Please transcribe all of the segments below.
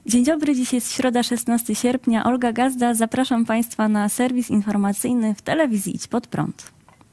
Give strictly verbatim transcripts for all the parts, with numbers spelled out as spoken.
Dzień dobry, dziś jest środa, szesnastego sierpnia. Olga Gazda, zapraszam Państwa na serwis informacyjny w telewizji Idź Pod Prąd.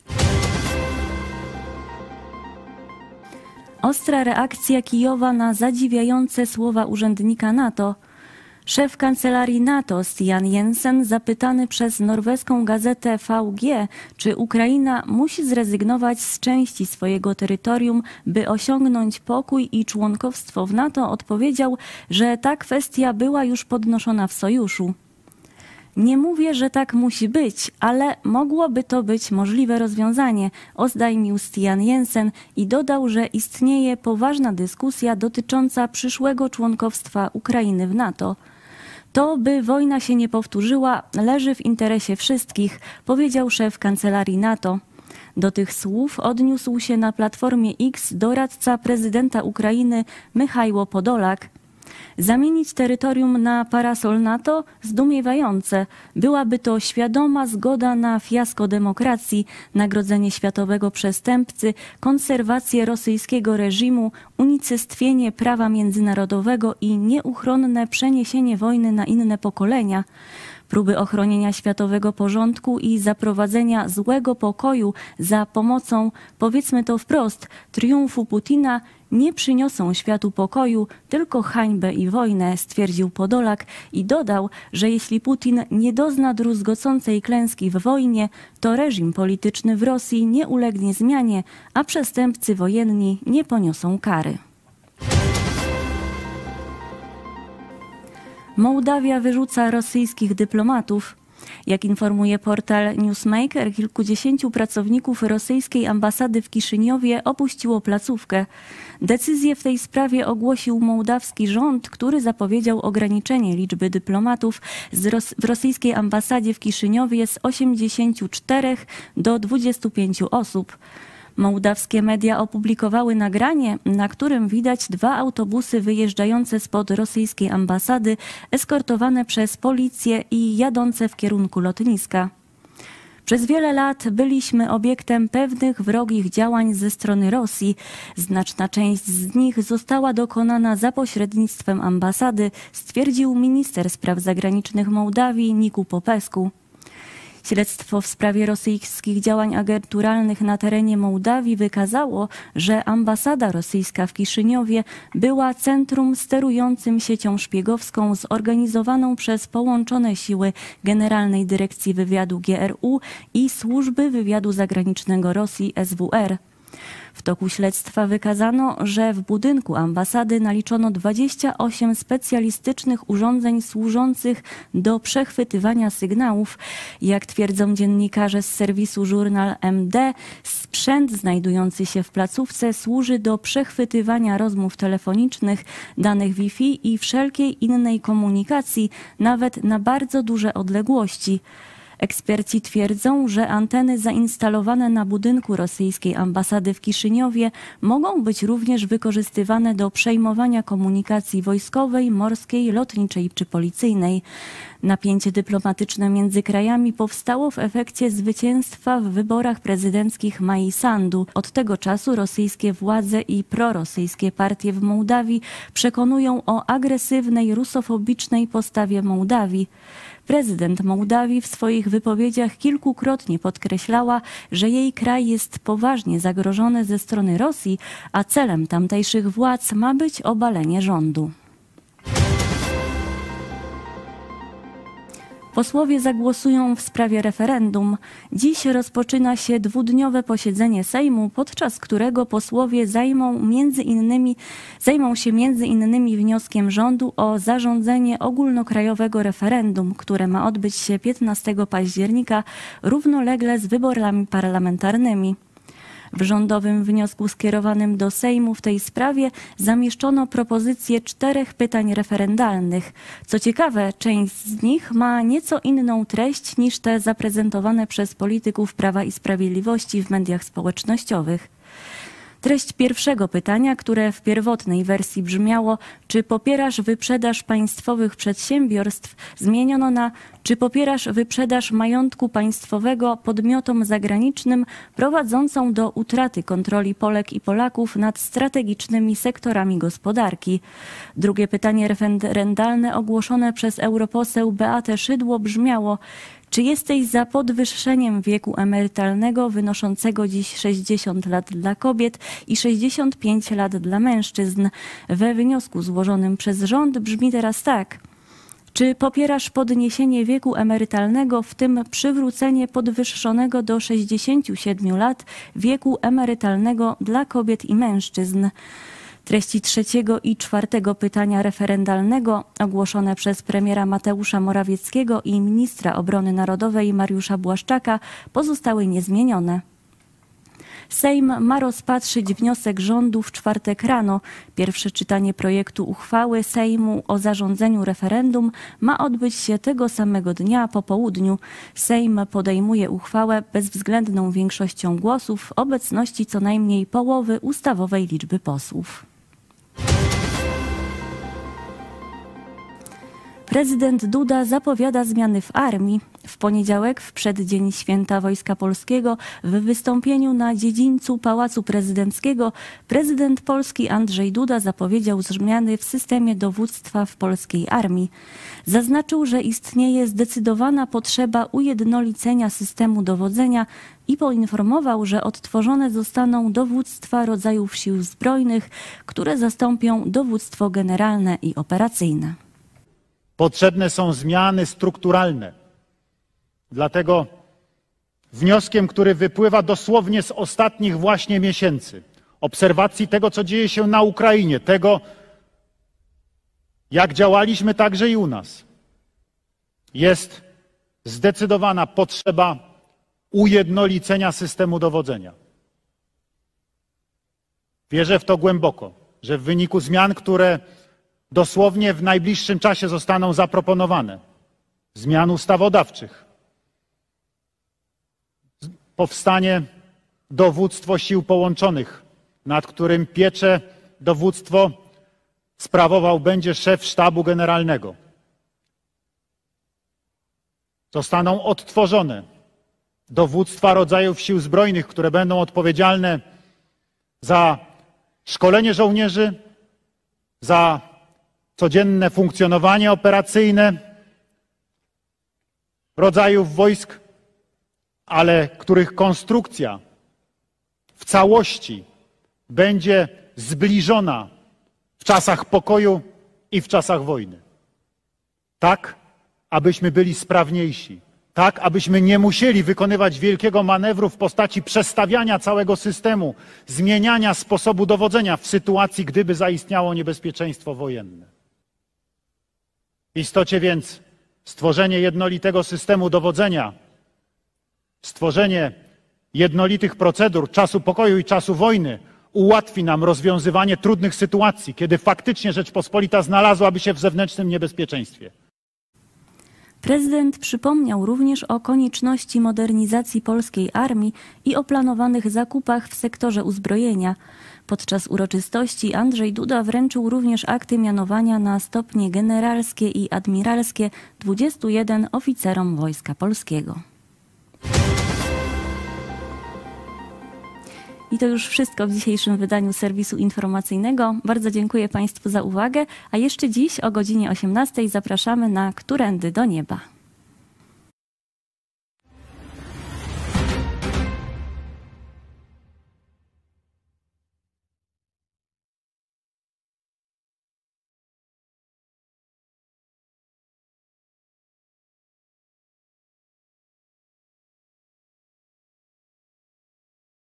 Ostra reakcja Kijowa na zadziwiające słowa urzędnika NATO. Szef kancelarii NATO Stian Jensen, zapytany przez norweską gazetę V G, czy Ukraina musi zrezygnować z części swojego terytorium, by osiągnąć pokój i członkostwo w NATO, odpowiedział, że ta kwestia była już podnoszona w sojuszu. Nie mówię, że tak musi być, ale mogłoby to być możliwe rozwiązanie, oznajmił Stian Jensen i dodał, że istnieje poważna dyskusja dotycząca przyszłego członkostwa Ukrainy w NATO. To, by wojna się nie powtórzyła, leży w interesie wszystkich, powiedział szef kancelarii NATO. Do tych słów odniósł się na Platformie X doradca prezydenta Ukrainy Michajło Podolak. Zamienić terytorium na parasol NATO? Zdumiewające. Byłaby to świadoma zgoda na fiasko demokracji, nagrodzenie światowego przestępcy, konserwację rosyjskiego reżimu, unicestwienie prawa międzynarodowego i nieuchronne przeniesienie wojny na inne pokolenia. Próby ochronienia światowego porządku i zaprowadzenia złego pokoju za pomocą, powiedzmy to wprost, triumfu Putina nie przyniosą światu pokoju, tylko hańbę i wojnę, stwierdził Podolak i dodał, że jeśli Putin nie dozna druzgocącej klęski w wojnie, to reżim polityczny w Rosji nie ulegnie zmianie, a przestępcy wojenni nie poniosą kary. Mołdawia wyrzuca rosyjskich dyplomatów. Jak informuje portal Newsmaker, kilkudziesięciu pracowników rosyjskiej ambasady w Kiszyniowie opuściło placówkę. Decyzję w tej sprawie ogłosił mołdawski rząd, który zapowiedział ograniczenie liczby dyplomatów z ros- w rosyjskiej ambasadzie w Kiszyniowie z osiemdziesięciu czterech do dwudziestu pięciu osób. Mołdawskie media opublikowały nagranie, na którym widać dwa autobusy wyjeżdżające spod rosyjskiej ambasady, eskortowane przez policję i jadące w kierunku lotniska. Przez wiele lat byliśmy obiektem pewnych wrogich działań ze strony Rosji. Znaczna część z nich została dokonana za pośrednictwem ambasady, stwierdził minister spraw zagranicznych Mołdawii Niku Popescu. Śledztwo w sprawie rosyjskich działań agenturalnych na terenie Mołdawii wykazało, że ambasada rosyjska w Kiszyniowie była centrum sterującym siecią szpiegowską zorganizowaną przez połączone siły Generalnej Dyrekcji Wywiadu G R U i Służby Wywiadu Zagranicznego Rosji S W R. W toku śledztwa wykazano, że w budynku ambasady naliczono dwadzieścia osiem specjalistycznych urządzeń służących do przechwytywania sygnałów. Jak twierdzą dziennikarze z serwisu Żurnal M D, sprzęt znajdujący się w placówce służy do przechwytywania rozmów telefonicznych, danych Wi-Fi i wszelkiej innej komunikacji, nawet na bardzo duże odległości. Eksperci twierdzą, że anteny zainstalowane na budynku rosyjskiej ambasady w Kiszyniowie mogą być również wykorzystywane do przejmowania komunikacji wojskowej, morskiej, lotniczej czy policyjnej. Napięcie dyplomatyczne między krajami powstało w efekcie zwycięstwa w wyborach prezydenckich Mai Sandu. Od tego czasu rosyjskie władze i prorosyjskie partie w Mołdawii przekonują o agresywnej, rusofobicznej postawie Mołdawii. Prezydent Mołdawii w swoich wypowiedziach kilkukrotnie podkreślała, że jej kraj jest poważnie zagrożony ze strony Rosji, a celem tamtejszych władz ma być obalenie rządu. Posłowie zagłosują w sprawie referendum. Dziś rozpoczyna się dwudniowe posiedzenie Sejmu, podczas którego posłowie zajmą, między innymi, zajmą się między innymi wnioskiem rządu o zarządzenie ogólnokrajowego referendum, które ma odbyć się piętnastego października równolegle z wyborami parlamentarnymi. W rządowym wniosku skierowanym do Sejmu w tej sprawie zamieszczono propozycję czterech pytań referendalnych. Co ciekawe, część z nich ma nieco inną treść niż te zaprezentowane przez polityków Prawa i Sprawiedliwości w mediach społecznościowych. Treść pierwszego pytania, które w pierwotnej wersji brzmiało: czy popierasz wyprzedaż państwowych przedsiębiorstw, zmieniono na: czy popierasz wyprzedaż majątku państwowego podmiotom zagranicznym prowadzącą do utraty kontroli Polek i Polaków nad strategicznymi sektorami gospodarki. Drugie pytanie referendalne ogłoszone przez europoseł Beatę Szydło brzmiało: czy jesteś za podwyższeniem wieku emerytalnego wynoszącego dziś sześćdziesiąt lat dla kobiet i sześćdziesiąt pięć lat dla mężczyzn? We wniosku złożonym przez rząd brzmi teraz tak: czy popierasz podniesienie wieku emerytalnego, w tym przywrócenie podwyższonego do sześćdziesięciu siedmiu lat wieku emerytalnego dla kobiet i mężczyzn? Treści trzeciego i czwartego pytania referendalnego, ogłoszone przez premiera Mateusza Morawieckiego i ministra obrony narodowej Mariusza Błaszczaka, pozostały niezmienione. Sejm ma rozpatrzyć wniosek rządu w czwartek rano. Pierwsze czytanie projektu uchwały Sejmu o zarządzeniu referendum ma odbyć się tego samego dnia po południu. Sejm podejmuje uchwałę bezwzględną większością głosów w obecności co najmniej połowy ustawowej liczby posłów. Prezydent Duda zapowiada zmiany w armii. W poniedziałek, w przeddzień Święta Wojska Polskiego, w wystąpieniu na dziedzińcu Pałacu Prezydenckiego, prezydent Polski Andrzej Duda zapowiedział zmiany w systemie dowództwa w polskiej armii. Zaznaczył, że istnieje zdecydowana potrzeba ujednolicenia systemu dowodzenia i poinformował, że odtworzone zostaną dowództwa rodzajów sił zbrojnych, które zastąpią dowództwo generalne i operacyjne. Potrzebne są zmiany strukturalne. Dlatego wnioskiem, który wypływa dosłownie z ostatnich właśnie miesięcy, obserwacji tego, co dzieje się na Ukrainie, tego, jak działaliśmy także i u nas, jest zdecydowana potrzeba ujednolicenia systemu dowodzenia. Wierzę w to głęboko, że w wyniku zmian, które dosłownie w najbliższym czasie zostaną zaproponowane, zmian ustawodawczych, powstanie dowództwo sił połączonych, nad którym pieczę dowództwo sprawował będzie szef sztabu generalnego. Zostaną odtworzone dowództwa rodzajów sił zbrojnych, które będą odpowiedzialne za szkolenie żołnierzy, za codzienne funkcjonowanie operacyjne rodzajów wojsk, ale których konstrukcja w całości będzie zbliżona w czasach pokoju i w czasach wojny. Tak, abyśmy byli sprawniejsi. Tak, abyśmy nie musieli wykonywać wielkiego manewru w postaci przestawiania całego systemu, zmieniania sposobu dowodzenia w sytuacji, gdyby zaistniało niebezpieczeństwo wojenne. W istocie więc stworzenie jednolitego systemu dowodzenia, stworzenie jednolitych procedur czasu pokoju i czasu wojny ułatwi nam rozwiązywanie trudnych sytuacji, kiedy faktycznie Rzeczpospolita znalazłaby się w zewnętrznym niebezpieczeństwie. Prezydent przypomniał również o konieczności modernizacji polskiej armii i o planowanych zakupach w sektorze uzbrojenia. Podczas uroczystości Andrzej Duda wręczył również akty mianowania na stopnie generalskie i admiralskie dwudziestu jeden oficerom Wojska Polskiego. I to już wszystko w dzisiejszym wydaniu serwisu informacyjnego. Bardzo dziękuję Państwu za uwagę, a jeszcze dziś o godzinie osiemnastej zapraszamy na Którędy do nieba.